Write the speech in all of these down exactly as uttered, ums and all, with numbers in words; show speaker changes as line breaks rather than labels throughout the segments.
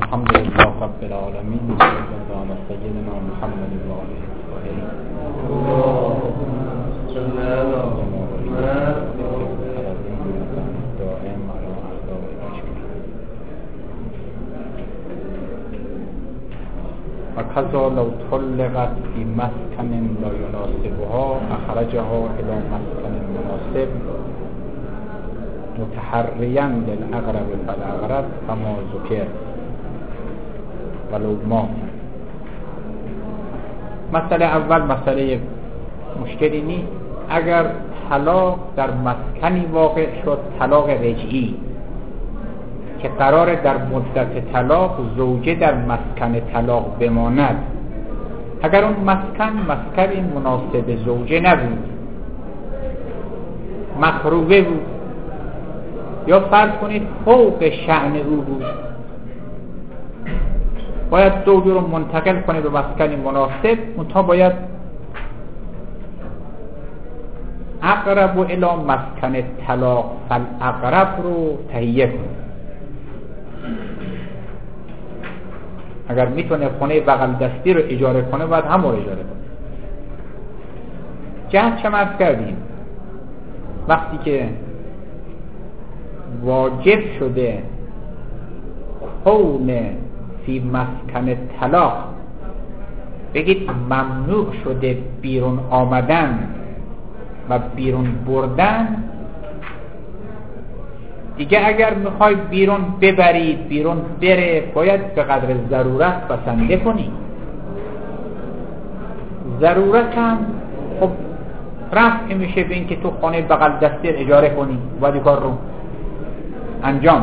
الحمد لله رب العالمين صلی الله علی سیدنا محمد و آله الطاهرین و کذا لو طلقت فی مسکن لا یناسبها اخرجها الی مسکن مناسب متحریا للأقرب فالأقرب کما ذکر ولو ما. مسئله اول مسئله مشکلی نیست. اگر طلاق در مسکنی واقع شد، طلاق رجعی که قرار در مدت طلاق زوجه در مسکن طلاق بماند، اگر اون مسکن مسکن مناسب زوجه نبود، مخروبه بود، یا فرض کنید فوق شأن او بود، باید زوجه رو منتقل کنه به مسکنی مناسب، منتها باید اقرب و الی مسکن طلاق فالاقرب رو تهیه کنه. اگر میتونه خونه بغل دستی رو اجاره کنه، باید هم رو اجاره کنه. جهت چه مرز کردیم؟ وقتی که واجب شده کون فی مسکن طلاق، بگید ممنوع شده بیرون آمدن و بیرون بردن، دیگه اگر میخوای بیرون ببرید، بیرون بره، باید به قدر ضرورت بسنده کنی. ضرورت هم خب رفع میشه به این که تو خانه بغل دستی اجاره کنی، باید کار رو انجام.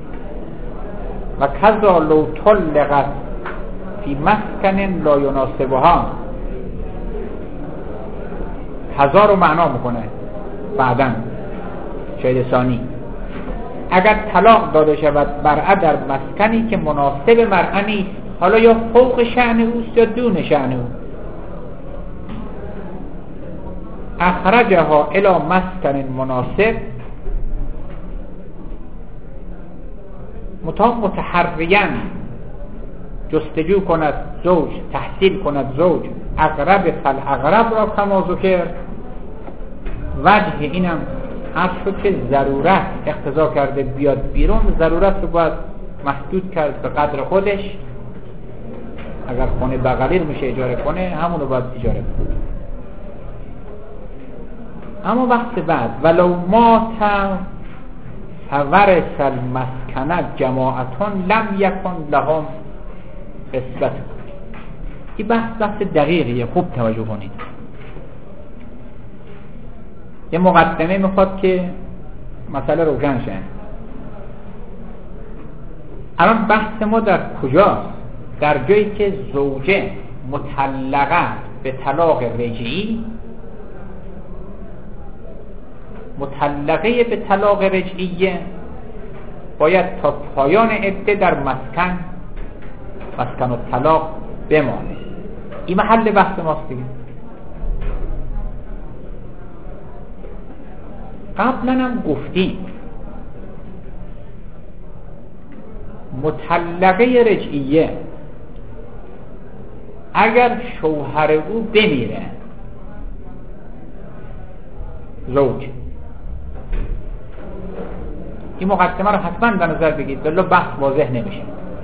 و کذا لو طلقت فی مسکن لا یناسبها، کذا رو معنا میکنه بعداً شاید ثانی، اگر طلاق داده شود برعه در مسکنی که مناسب مرأة نیست، حالا یا فوق شأن اوست یا دون شأن او، اخرجها الی مسکن مناسب متا متحریا، جستجو کند زوج، تحصیل کند زوج اقرب فالاقرب را کما ذکر. وجه اینم عرض شد که ضرورت اقتضا کرده بیاد بیرون، ضرورت رو باید محدود کرد به قدر خودش. اگر خونه بغلی رو میشه اجاره کنه، همون رو باید اجاره کنه. اما وقت بعد ولو مات فورث المسکنه جماعتون لم یکن لهم قسمت. این بحث بحث دقیقیه، خوب توجه کنید. یه مقدمه میخواد که مسئله روشن شه. الان بحث ما در کجاست؟ در جایی که زوجه مطلقه به طلاق رجعی، مطلقه به طلاق رجعیه، باید تا پایان عده در مسکن مسکن و طلاق بمانه. این محل بحث ماست دیگه. قبلا هم گفتیم مطلقه رجعیه اگر شوهر او بمیره، زوج، این مقدمه رو حتما در نظر بگیرید، بلا بحث واضح نمیشه.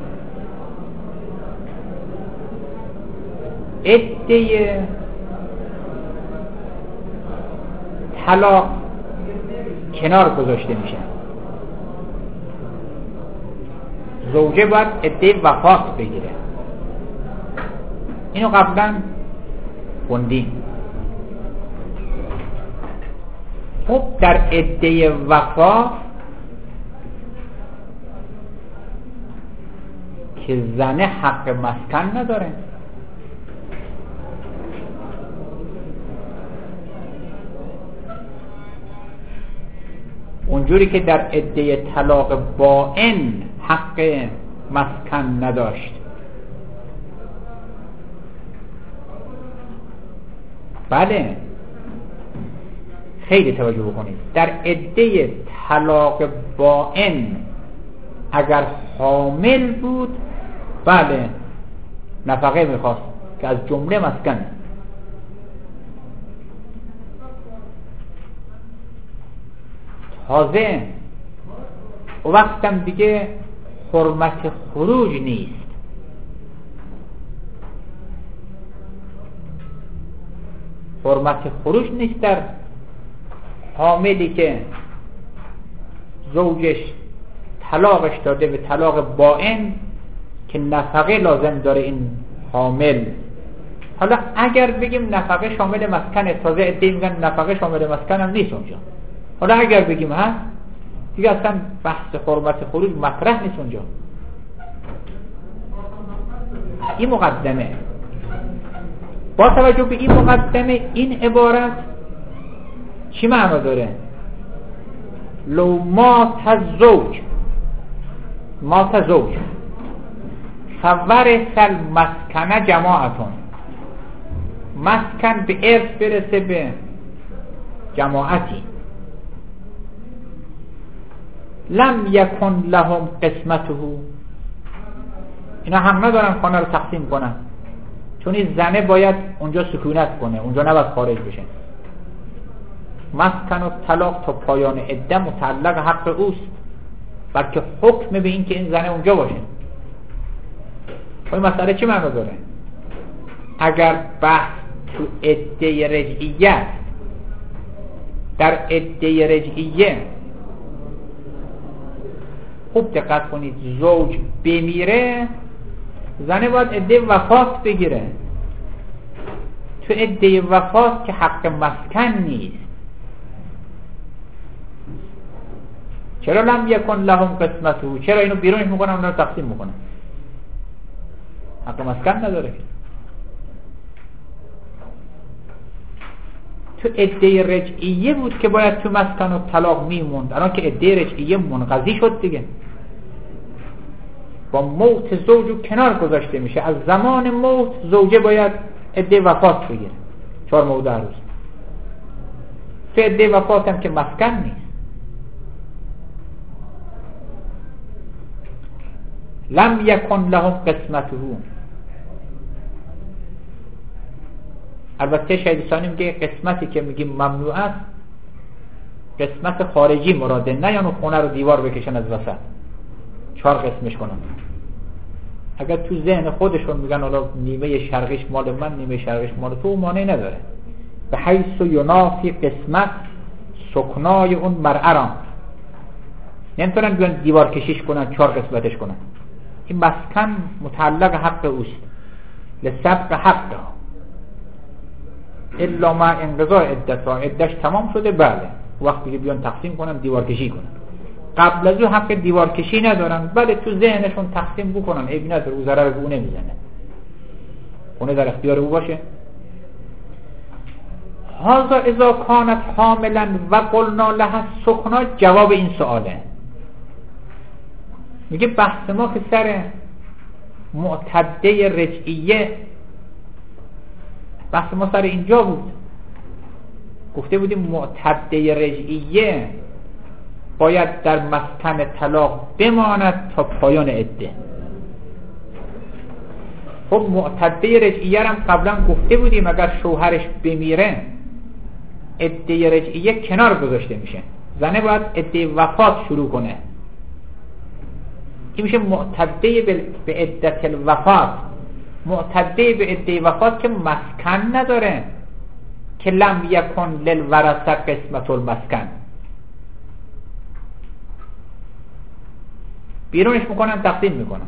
عده طلاق کنار گذاشته میشه. زوجه باید عده وفات بگیره. اینو قبلا خوندیم. خب در عده وفات که زنه حق مسکن نداره، اونجوری که در عده طلاق بائن حق مسکن نداشت. بله، خیلی توجه بکنید. در عده طلاق بائن اگر حامل بود بله نفقه میخواست که از جمله مسکن. تازه و وقتم دیگه حرمت خروج نیست. حرمت خروج نیست در حاملی که زوجش طلاقش داده به طلاق بائن که نفقه لازم داره این حامل. حالا اگر بگیم نفقه شامل مسکنه، تازه عده میگن نفقه شامل مسکن هم نیست اونجا. حالا اگر بگیم هست دیگه اصلا بحث حرمت خروج مطرح نیست اونجا. این مقدمه. با توجه به این مقدمه این عبارت چی معنا داره؟ لو مات زوج مات زوج فورث المسکن جماعتون، مسکن به ارث برسه به جماعتی، لم یکن لهم قسمته، اینا حق ندارن خانه رو تقسیم کنن، چون این زنه باید اونجا سکونت کنه، اونجا نباید خارج بشه. مسکن و طلاق تا پایان عده متعلق حق اوست، بلکه حکم به این که این زنه اونجا باشه. این مسئله چی معنی داره؟ اگر بحث تو عده رجعیت، در عده رجعیه خوب دقت کنید، زوج بمیره زنه باید عده وفات بگیره. تو عده وفات که حق مسکن نیست. چرا لم یکن لهم قسمته؟ چرا اینو بیرونش میکنن اونو تقسیم میکنن؟ حق مسکن نداره که. تو عده رجعیه بود که باید تو مسکن و طلاق میموند، الان که عده رجعیه منقضی شد دیگه، با موت زوج کنار گذاشته میشه. از زمان موت زوجه باید عده وفات بگیره، چهار ماه و ده روز. تو عده وفات هم که مسکن نیست. لم یکن لهم قسمته. البته شهید ثانی میگه قسمتی که میگیم ممنوع است قسمت خارجی مراده، نه یعنی خونه رو دیوار بکشن از وسط چهار قسمش کنن. اگر تو ذهن خودشون میگن حالا نیمه شرقیش مال من نیمه شرقیش مال تو، مانعی نداره. به حیث ینافی قسمت سکنای اون مرعه را نمیتونن بیان دیوار کشیش کنن چهار قسمتش کنن. این مسکن متعلق حق اوست، لسبق حق الا ما انقضاء عدتها، عدتش تمام شده بله، وقتی که بیان تقسیم کنن دیوار کشی کنن. قبل از اون حق دیوار کشی ندارن، بله تو ذهنشون تقسیم بکنن، عیبی نداره، او ضرر به او نمیزنه، اونه در اختیار او باشه. هذا اذا کانت حاملا و قلنا لها سکنا، جواب این سواله. میگه بحث ما که سر معتده رجعیه، بحث ما سر اینجا بود. گفته بودیم معتده رجعیه باید در مسکن طلاق بماند تا پایان عده. خب معتده رجعیه هم قبلا گفته بودیم اگر شوهرش بمیره عده رجعیه کنار گذاشته میشه، زنه باید عده وفات شروع کنه. این میشه معتده به عدت الوفات. معتده به عده وفات که مسکن نداره، که لم یکن للورثه قسمت المسکن، بیرونش میکنن تقسیم میکنن.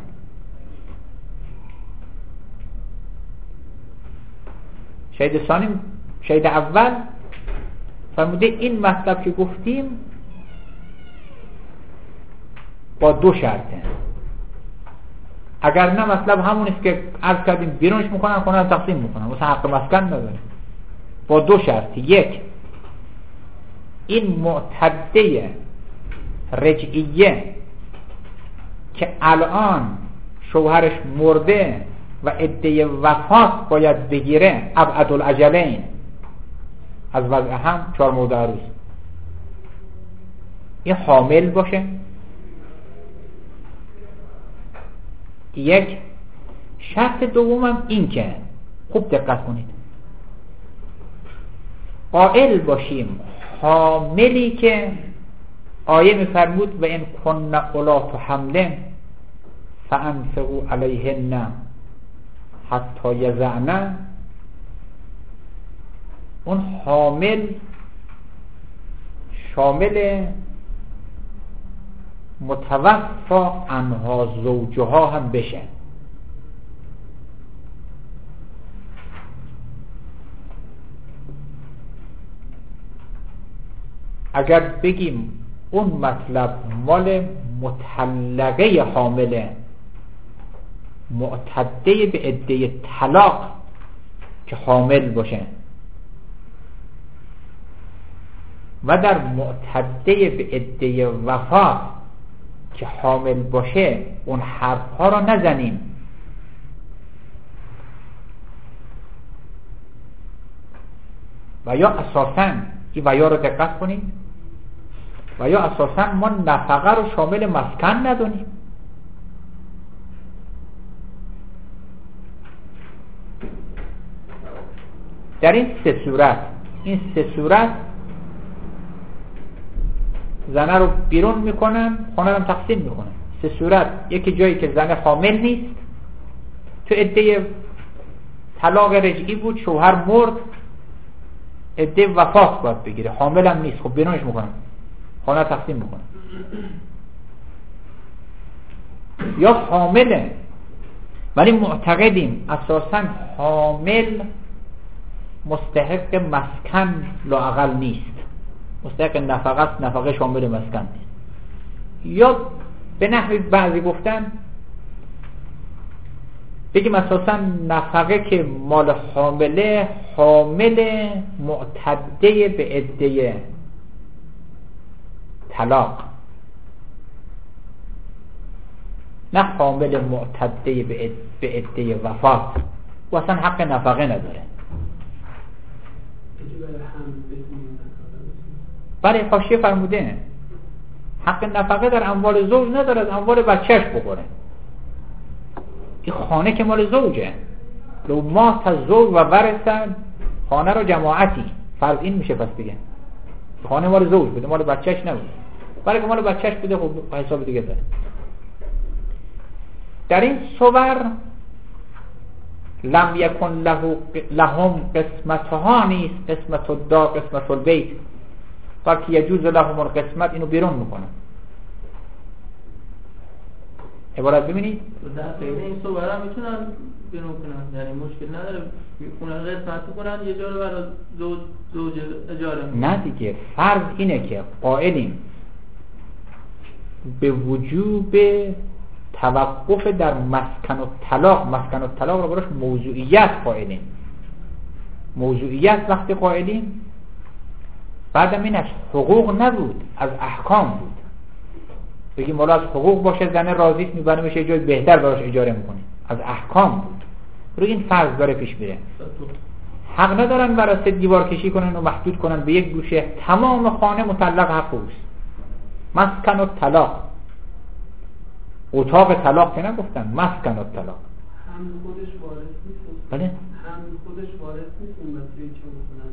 شهید ثانی، شهید اول فرموده این مطلب که گفتیم با دو شرطه. اگر نه مطلب همون است که عرض کردیم بیرونش میکنن خونه تقسیم میکنن، واسه حق مسکن نداره. با دو شرط: یک، این معتده رجعیه که الان شوهرش مرده و عده وفات باید بگیره، ابعد الاجلین، از وضع هم چهار ماه و ده روز، این حامل باشه. یک، شرط دومم این که خوب دقت کنید، قائل باشیم حاملی که آیه میفرمود و این کن اولات حمل فانفقوا علیهن حتی یضعن، اون حامل شامل متوفا عنها زوجها هم بشه. اگر بگیم اون مطلب مال مطلقه حامله معتده به عده طلاق که حامل باشه و در معتده به عده وفات که حامل باشه اون حرف ها را نزنیم. و یا اساساً این و یا رو دقت کنید، و یا اساساً ما نفقه رو شامل مسکن ندونیم. در این سه صورت این سه صورت زنه رو بیرون میکنن، خانه رو تقسیم میکنن. سه صورت، یکی جایی که زنه حامل نیست، تو عده طلاق رجعی بود، شوهر مرد، عده وفات باید بگیره، حامل هم نیست، خب بیرونش میکنن، خانه تقسیم میکنن. یا حامله ولی معتقدیم اساساً حامل مستحق مسکن لااقل نیست، مستحق نفقه است، نفقه شامل مسکن نیست. یا به نحوی بعضی گفتن بگیم اساساً نفقه که مال حامله حامل معتده به عده طلاق، نه حامل معتده به عده وفات و اصلا حق نفقه نداره. بله حاشیه فرموده حق نفقه در اموال زوج نداره، از اموال بچهش بخوره. این خانه که مال زوجه، لو مات الزوج و ورثه خانه رو جماعتی، فرض این میشه پس دیگه خانه مال زوج بوده، مال بچهش نبوده. برای که مال بچهش بوده خب حساب دیگه داره. در این صور لم یکن له لهم قسمتها نیست، قسمت الدار قسمت البیت، بلکه یجوز لهم القسمت، اینو بیرون میکنن. عبارت ببینید
در غیر این صور هم میتونن بیرون کنن، یعنی مشکل نداره، میکنن قسمت کنن یه جا رو برای زوج زوج اجاره میکنن.
نه دیگه، فرض اینه که قائلیم به وجوب توقف در مسکن و طلاق، مسکن و طلاق رو براش موضوعیت قائلیم. موضوعیت وقتی قائلیم بعدم این از حقوق نبود، از احکام بود. بگیم والا از حقوق باشه زنه راضیست میبره میشه یه جای بهتر براش اجاره میکنیم، از احکام بود. رو این فرض داره پیش میره. حق ندارن برای سه دیوار کشی کنن و محدود کنن به یک گوشه، تمام خانه مطلق حق اوست. مسکن و طلاق، اتاق طلاق که نگفتن، مسکن و طلاق.
هم خودش وارث نیست.
بله؟
هم خودش وارث نیست اون مسئله چه بکنن.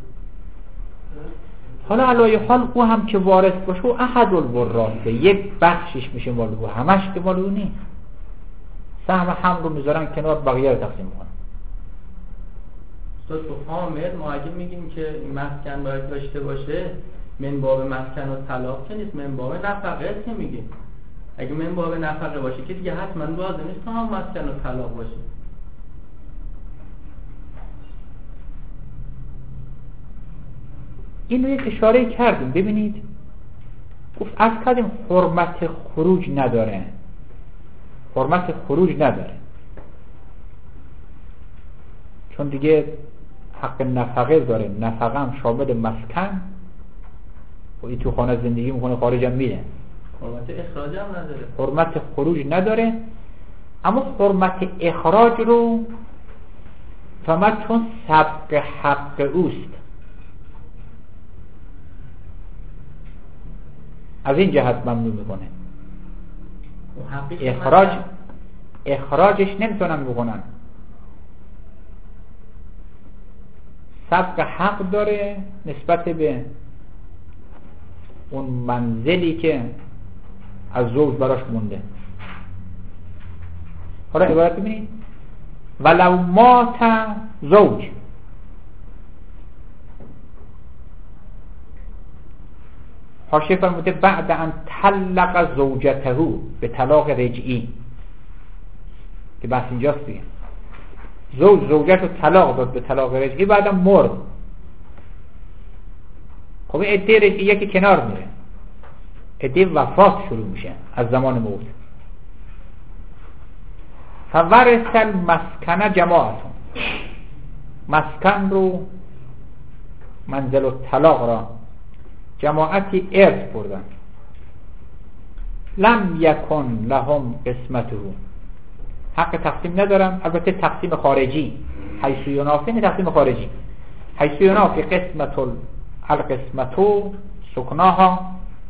حالا علایه حال او هم که وارث باشه و احد الوراسه، یک بخشش میشه مال او، همش که مال او نیست. سهم هم رو میذارن کنار، بقیه رو تقسیم میکنن.
تو حامل ما اگه میگیم که مسکن باید داشته باشه، من باب مسکن و طلاق که نیست، من باب نفقه است که میگیم. اگه من باب نفقه باشه که دیگه حتما لازم نیست هم مسکن و طلاق باشه.
این رو یک اشاره کردیم. ببینید گفت از کردیم حرمت خروج نداره، حرمت خروج نداره، چون دیگه حق نفقه داره، نفقه هم شامل مسکن و این تو خانه زندگی میکنه، خارج هم میره،
حرمت اخراج هم نداره،
حرمت خروج نداره. اما حرمت اخراج رو فقط چون سبق حق اوست، از این جهت ممنوع میکنه. اخراج اخراجش نمیتونن بکنن، سبق حق داره نسبت به اون منزلی که از زوج براش مونده. حالا عبارت ببینید ولو مات زوج، حاشیه فرموده بعد ان طلق زوجته به طلاق رجعی، که بحث اینجاست دیگه. زوج زوجش رو طلاق داد به طلاق رجعی، بعدم مرد. خب این عده رجعیه که کنار میره، عده وفات شروع میشه از زمان موت. فورث المسکن جماعتون، مسکن رو منزل و طلاق را جماعتی ارث بردن. لم یکن لهم قسمته، حق تقسیم ندارم، البته تقسیم خارجی، حیث ینافی تقسیم خارجی، حیث ینافی قسمت القسمتو سکناها،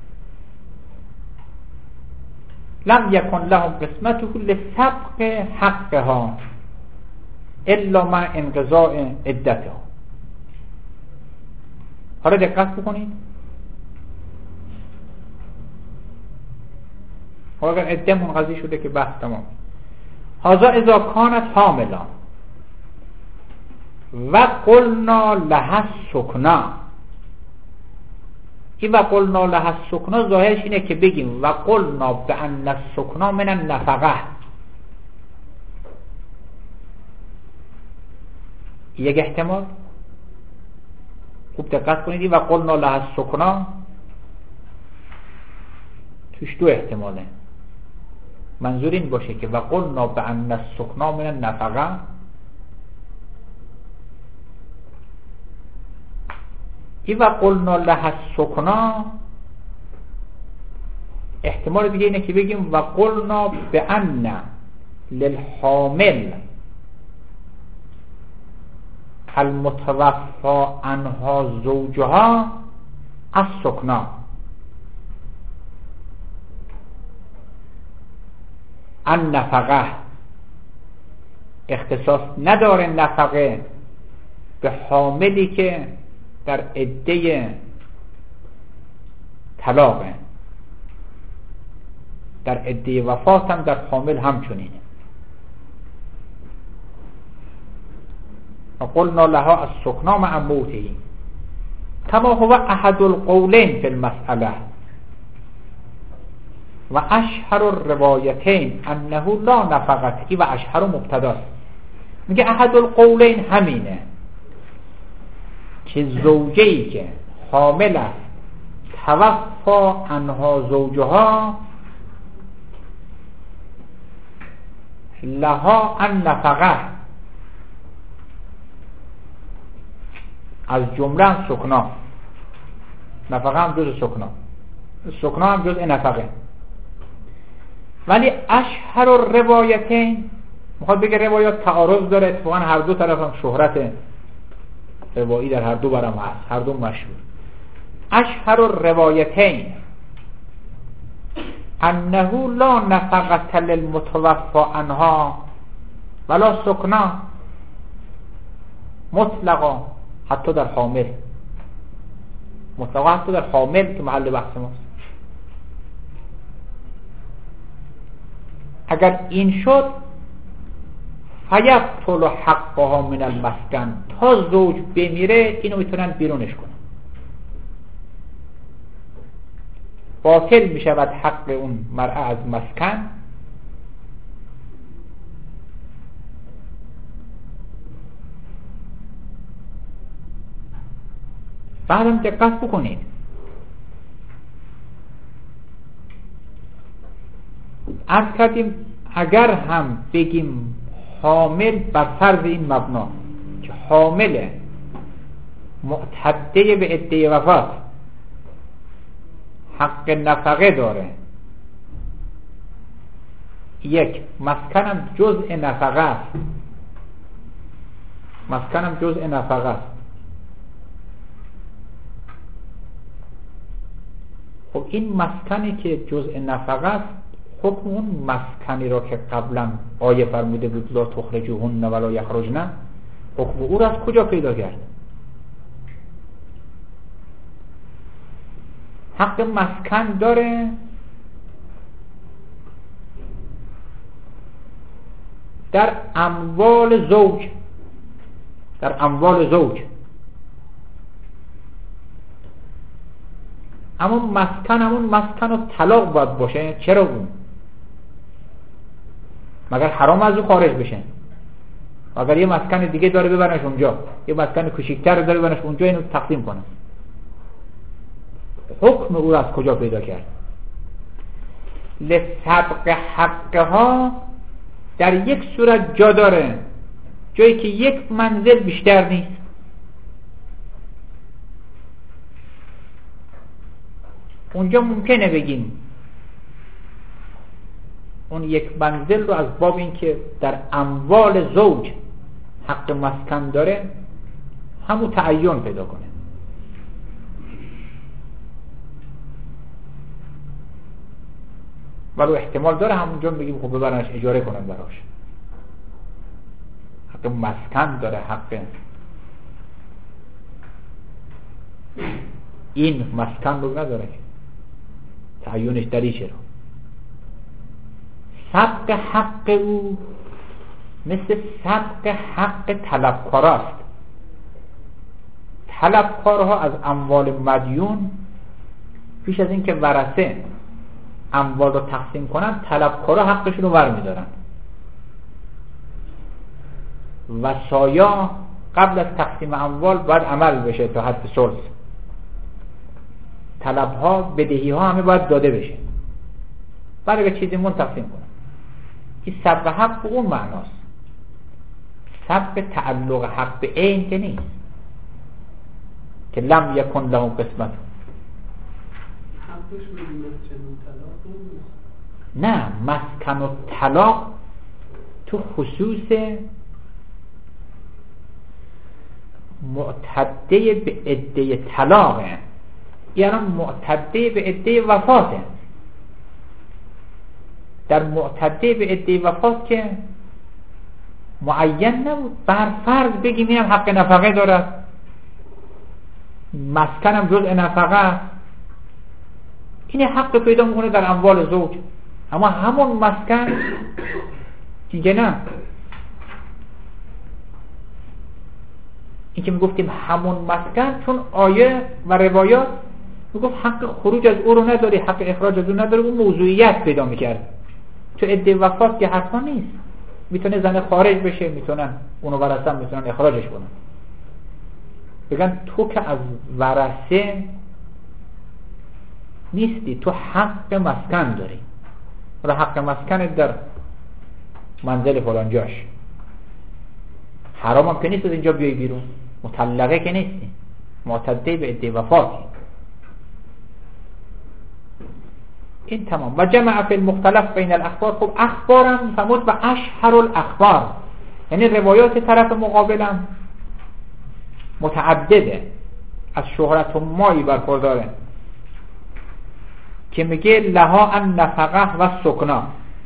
لم یکن لهم قسمته لسبق حقها الا مع انقضاء عدتها. حالا دقت بکنید، اگر عده منقضی شده که بحث تمام. هذا اذا کانت حاملا و قلنا لها سکنا، این و قلنا لها سکنا ظاهرش اینه که بگیم و قلنا بان السکنا من النفقه، یک احتمال. خوب دقت کنید، و قلنا لها سکنا توش دو احتماله. منظور این باشه که و قلنا بان السکنا من النفقه، ای و قلنا لها سکنا احتمال دیگه اینه که بگیم و قلنا بان للحامل المتوفى عنها زوجها السکنا، النفقه اختصاص نداره نفقه به حاملی که در عده طلاقه، در عده وفات هم در حامل همچنینه. وقلنا لها السکنا مع موته كما هو احد القولين في المسألة و اشهر الروایتین انه لا نفقت، و اشهر مبتداست. میگه احد القولین همینه که زوجه‌ای که حامل است توفا عنها زوجها لها النفقه، از جمله سکنا، نفقه هم جز سکنا، سکنا هم جز نفقه. ولی اشهر الروایتین، میخواد بگه روایات تعارض داره، اتفاقا هر دو طرف هم شهرت روایی در هر دو برام هست، هر دو مشهور. اشهر الروایتین انه لا نفقت للمتوفى عنها ولا سکنا مطلقا، حتی در حامل، مطلقا حتی در حامل که محل بحث ماست. اگر این شد فیبطل حقها من المسکن، تا زوج بمیره اینو میتونن بیرونش کنن، باطل میشود حق اون مرأة از مسکن. بعدم دقت بکنید، عرض کردیم اگر هم بگیم حامل بر فرض این مبنا که حامل معتده به عده وفات حق نفقه داره، یک مسکنم جزء نفقه است، مسکنم جزء نفقه است. خب این مسکنی که جزء نفقه است، حکم اون مسکنی را که قبلا آیه فرموده بود لا تخرجوهن ولا یخرجن، حکم او را از کجا پیدا کرد؟ حق مسکن داره در اموال زوج، در اموال زوج. اما مسکن همون مسکن و طلاق باید باشه. چرا اون؟ مگر حرام از او خارج بشه؟ اگر یه مسکن دیگه داره ببرنش اونجا، یه مسکن کوچیک‌تر داره ببرنش اونجا، اینو تقسیم کنه. حکم او را از کجا پیدا کرد؟ لسبق حقها در یک صورت جا داره، جایی که یک منزل بیشتر نیست. اونجا ممکنه بگیم اون یک منزل رو از باب این که در اموال زوج حق مسکن داره همون تعین پیدا کنه. ولی احتمال داره همونجا بگیم خب ببرنش اجاره کنن براش. حق مسکن داره، حق این مسکن رو نداره، تعیینش دریشه رو. سبق حق او مثل سبق حق طلبکاراست. طلبکارها از اموال مدیون پیش از این که ورثه اموال رو تقسیم کنن، طلبکارها حقشون رو برمیدارن. وصایا قبل از تقسیم اموال باید عمل بشه تا حد ثلث. طلبها، بدهی ها همه باید داده بشه، بعد به چیزی من تقسیم کنن. این سبق حق اون معناست. سبق تعلق حق به عین که نیست که لم یکن له قسمت. نه، مسکن و طلاق تو خصوص معتده به عده طلاقه، یعنی معتده به عده وفاته. در معتده به عده وفات که معین نبود، بر فرض بگیم اینم حق نفقه دارد، مسکنم جزء نفقه است، این حق پیدا میکنه در اموال زوج. اما همون مسکن اینجا نه. این که میگفتیم همون مسکن چون آیه و روایات میگفت حق خروج از او رو نداری، حق اخراج از او نداری، اون موضوعیت پیدا میکرد. تو عده وفات که حتما نیست، میتونه زن خارج بشه، میتونن اونو ورثه میتونن اخراجش کنن. بگن تو که از ورثه نیستی، تو حق مسکن داری، ولی حق مسکن در منزل فلان جاش. حرام هم که نیست از اینجا بیای بیرون، مطلقه که نیستی، معتده به عده وفاتی. این تمام. و جمع فی المختلف بین الاخبار. خب اخبارم فرمود و اشهر الاخبار، یعنی روایات طرف مقابلم متعدده، از شهرت و مایی برخورداره که میگه لها ان نفقه و سکنا.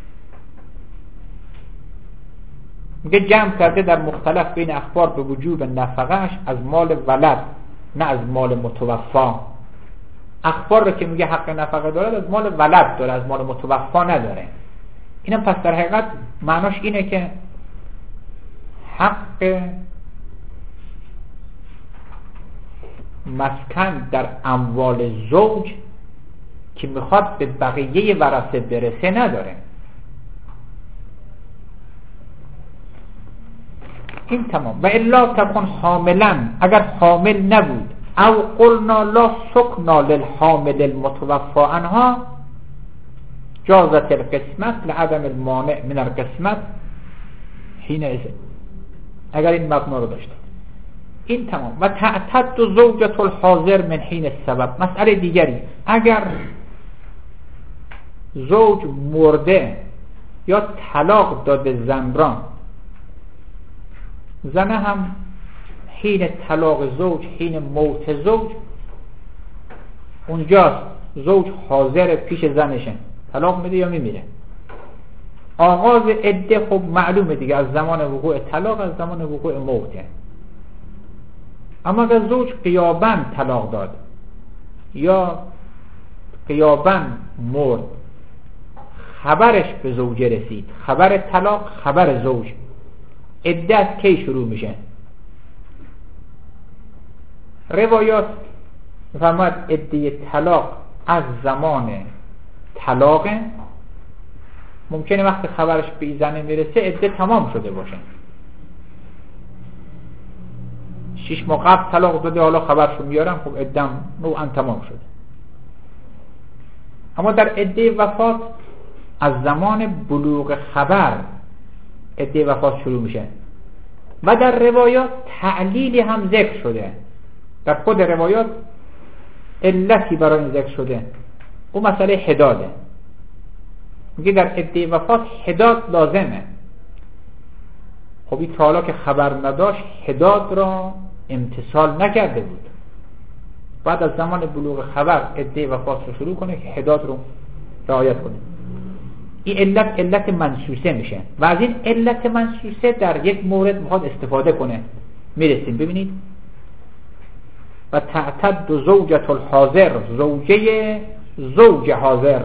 میگه جمع کرده در مختلف بین اخبار به وجوب نفقهش از مال ولد، نه از مال متوفا. اخبار رو که میگه حق نفقه داره از مال ولد داره، از مال متوفا نداره. اینم پس در حقیقت معناش اینه که حق مسکن در اموال زوج که میخواد به بقیه ورثه برسه نداره. این تمام. و الا تکن حاملا، اگر حامل نبود، او قلنا لا سکنا للحامل المتوفا عنها جازت القسمت لعدم المانع من القسمت حین اذن. اگر این مبنا رو داشته. این تمام. و تعتد زوجة الحاضر من حین السبب. مسئله دیگری، اگر زوج مرده یا طلاق داده زن را، زن هم حین طلاق زوج، حین موت زوج اونجاست، زوج حاضر پیش زنشه، طلاق میده یا میمیره. آغاز عده خب معلومه دیگه، از زمان وقوع طلاق، از زمان وقوع موته. اما اگر زوج غیاباً طلاق داد یا غیاباً مرد، خبرش به زوجه رسید، خبر طلاق، خبر زوج، عدت کی شروع میشه؟ روایات میفرماید عده طلاق از زمان طلاق، ممکنه وقتی خبرش به زن میرسه عده تمام شده باشه. شش ماه قبل طلاق داده، حالا خبرشو میارم، خب عدم نوعا تمام شده. اما در عده وفات از زمان بلوغ خبر عده وفات شروع میشه. و در روایات تعلیلی هم ذکر شده، در خود روایات علتی برای این ذکر شده، اون مسئله حداده. میگه در عده وفات حداد لازمه. خب این تا حالا که خبر نداشت حداد را امتثال نکرده بود، بعد از زمان بلوغ خبر عده وفات رو شروع کنه که حداد رو رعایت کنه. این علت علت منسوسه میشه و از این علت منسوسه در یک مورد میخواد استفاده کنه. میرسیم ببینید و تعتد زوجة الحاضر، زوجه زوج حاضر،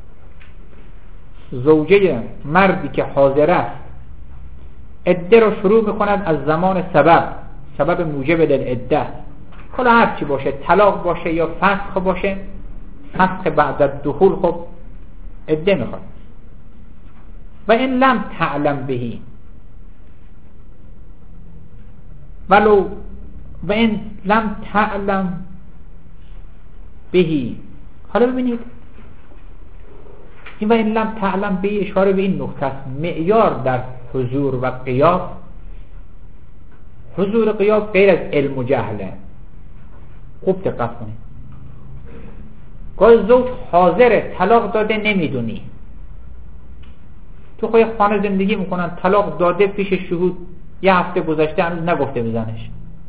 زوجه مردی که حاضر است عده رو شروع میکند از زمان سبب، سبب موجب للعده، حالا هر چی باشه، طلاق باشه یا فسخ باشه. فسخ بعد الدخول خب عده میخواد. و این لم تعلم بهی ولو و این لم تعلم بهی. حالا ببینید این و این لم تعلم بهی اشاره به این نکته است. معیار در حضور و غیاب، حضور و غیاب غیر از علم و جهله. خوب دقت کنید. گاهی زوج حاضره، طلاق داده نمیدونی، تو خواهی خانه زندگی میکنن، طلاق داده پیش شهود، یه هفته گذشته هنوز نگفته بزنش.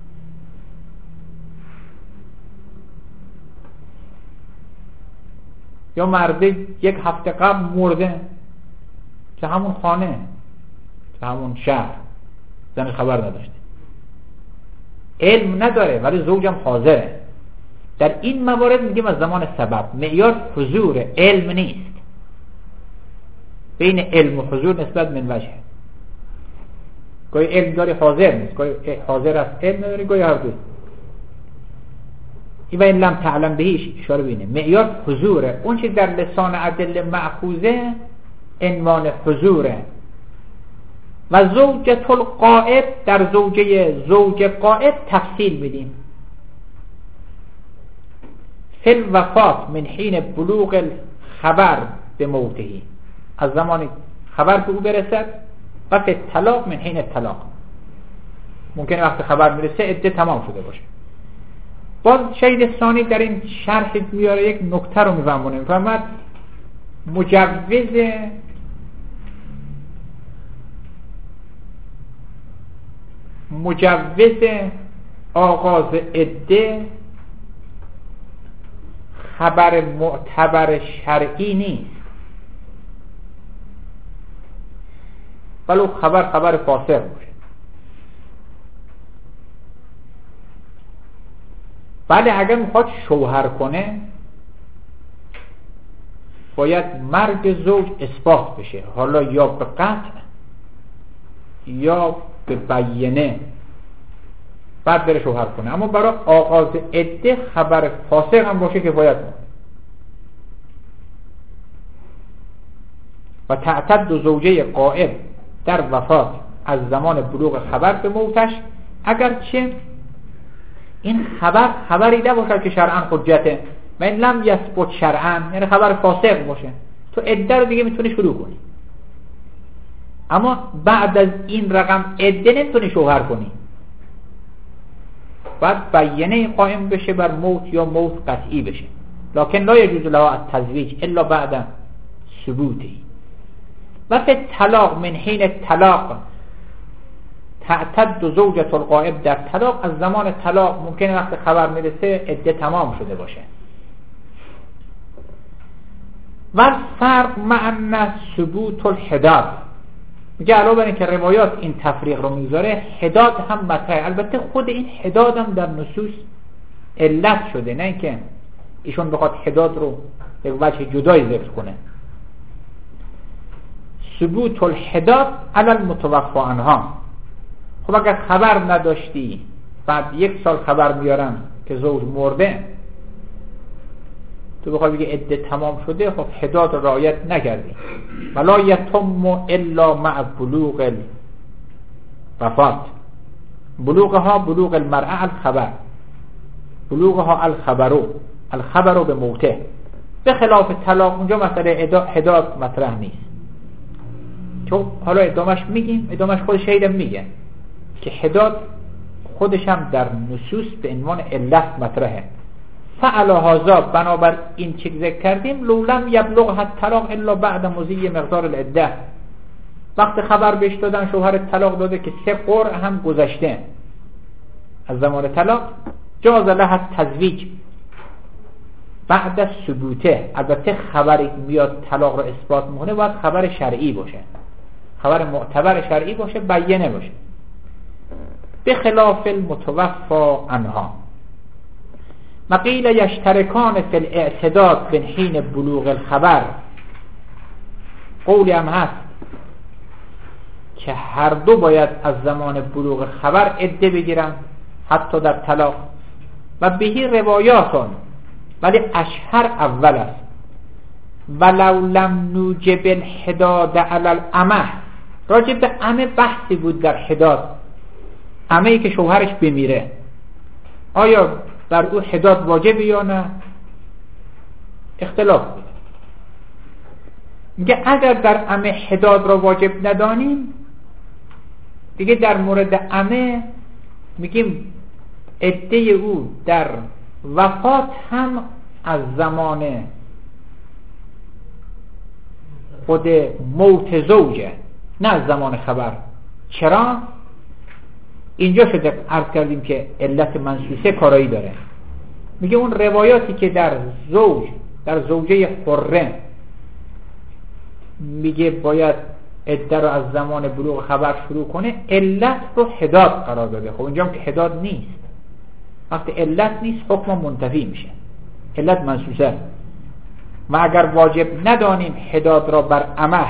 یا مرده یک هفته قبل مرده، که همون خانه، که همون شهر زن خبر نداشته، علم نداره ولی زوجم حاضره. در این موارد میگیم از زمان سبب. معیار حضور، علم نیست. بین علم و حضور نسبت من وجه. گاهی علم داری حاضر نیست، گاهی حاضر است علم نداری، گاهی هر دو. این و این لم تعلم بهیش اشاره بینه. معیار حضوره. اون چی در لسان ادله مأخوذه عنوان حضوره. و زوجة الغائب در زوجه زوج غائب تفصیل میدیم. فی الوفات من حین بلوغ الخبر به موتهی، از زمان خبر به او برسد. و فی الطلاق من حین الطلاق، ممکنه وقت خبر میرسه عده تمام شده باشه. باز شهید ثانی در این شرح میاره یک نکته رو میفهمونه. میفهمد مجوز مجوز آغاز عده خبر معتبر شرعی نیست، ولو خبر خبر فاسق باشه. بله اگر میخواد شوهر کنه باید مرگ زوج اثبات بشه، حالا یا به قطع یا به بیینه، بعد بره شوهر کنه. اما برای آغاز عده خبر فاسق هم باشه کفایت میکنه. و تعتد زوجه غائب در وفات از زمان بلوغ خبر به موتش، اگرچه این خبر خبری نباشه که شرعاً حجته، و این لم یثبت شرعاً، یعنی خبر فاسق باشه، تو عده رو دیگه میتونی شروع کنی. اما بعد از این رقم عده نمیتونی شوهر کنی، باید بیینه قائم بشه بر موت یا موت قطعی بشه. لکن لا یجوز لها التزویج الا بعد ثبوتی. و فی الطلاق من حین الطلاق تعتد زوجة الغائب در طلاق از زمان طلاق ممکنه وقت خبر میرسه عده تمام شده باشه. و فرق معنی ثبوت الحداد، میگه علاوه بر اینکه روایات این تفریق رو میذاره، حداد هم مطرحه. البته خود این حداد هم در نصوص علت شده، نه اینکه ایشون بخواد حداد رو یک وجه جدای ذکر کنه. ثبوت الحداد علی المتوفی عنها. خب اگر خبر نداشتی بعد یک سال خبر میارن که زوج مرده، تو بخوای بگی عده تمام شده، خب حداد رعایت نکردی. ولا یتم الا مع بلوغ الوفات. بلوغها بلوغ المرأة الخبر، بلوغها الخبرو الخبرو به موته. به خلاف طلاق اونجا مسئله حداد مطرح نیست. چون حالا ادامش میگیم، ادامش خود شهیدم میگه که حداد خودش هم در نصوص به عنوان علت مطرحه. فعلا هذا، بنابر این چیز ذکر کردیم، لولم یبلغ حد طلاق الا بعد مضی مقدار العده. وقت خبر بهش دادن شوهر طلاق داده که سه قرء هم گذشته از زمان طلاق، جاز له تزویج بعد از ثبوته. البته خبری میاد طلاق رو اثبات میکنه باید خبر شرعی باشه، خبر معتبر شرعی باشه، بیانه باشه. به خلاف المتوفى عنها. مقیل یشترکان فی الاعتداد بین حین بلوغ الخبر. قولی هم هست که هر دو باید از زمان بلوغ خبر عده بگیرن حتی در طلاق. و بهی روایاتون، ولی اشهر اول است. ولو لم نوجب الحداد علی الامه. راجع به امه بحثی بود در حداد. امه ای که شوهرش بمیره آیا در او حداد واجبه یا نه؟ اختلاف بود. میگه اگر در امه حداد را واجب ندانیم، دیگه در مورد امه میگیم عده او در وفات هم از زمان خود موت زوجه، نه از زمان خبر. چرا؟ اینجا شده عرض کردیم که علت منصوصه کارایی داره. میگه اون روایاتی که در زوج در زوجه حره میگه باید عده رو از زمان بلوغ خبر شروع کنه، علت رو حداد قرار داده. خب اینجا هم که حداد نیست. وقتی علت نیست حکم منتفی میشه، علت منصوصه. ما اگر واجب ندانیم حداد را بر امه،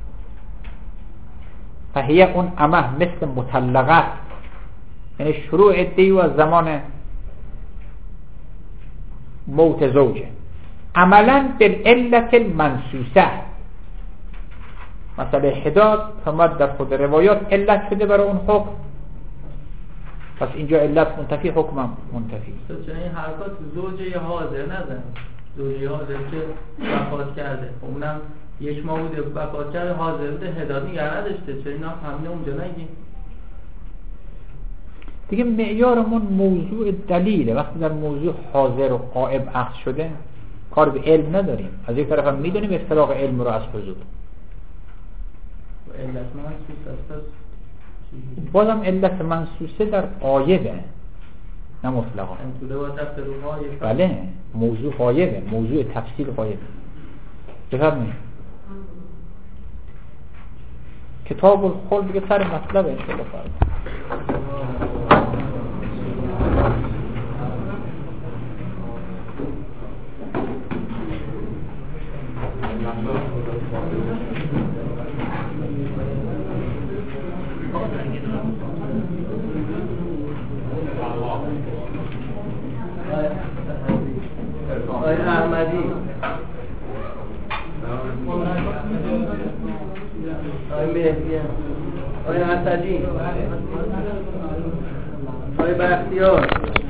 فهیه اون امه مثل مطلقه، یعنی شروع عده و از زمان موت زوجه. عملا بالعلت المنصوصه. مثلا حداد فرماد در خود روایات علت شده برای اون حکم، پس اینجا علت منتفی، حکم منتفی.
چون این حرکات زوجه حاضر نزن، زوجه حاضر که وفات کرده، اونم یک ماه بوده وفات کرده، حاضر بوده، حداد نگه نداشته، چرا اینا همینه اونجا نگیم؟
دیگه معیارمون موضوع دلیله. وقتی در موضوع حاضر و غائب اخذ شده کار به علم نداریم. از یک طرف هم میدونیم افتراق علم رو از حضور.
علت منصوص است.
بازم علت منصوصه در غایبه نه مطلقا. بله، موضوع غایبه، موضوع تفصیل غایبه. بفرمایید. کتاب الخلد دیگه سر مطلب انشاءالله فرمایید.
آقای احمدی، آقای مهدی، آقای اسدی، آقای بختیار.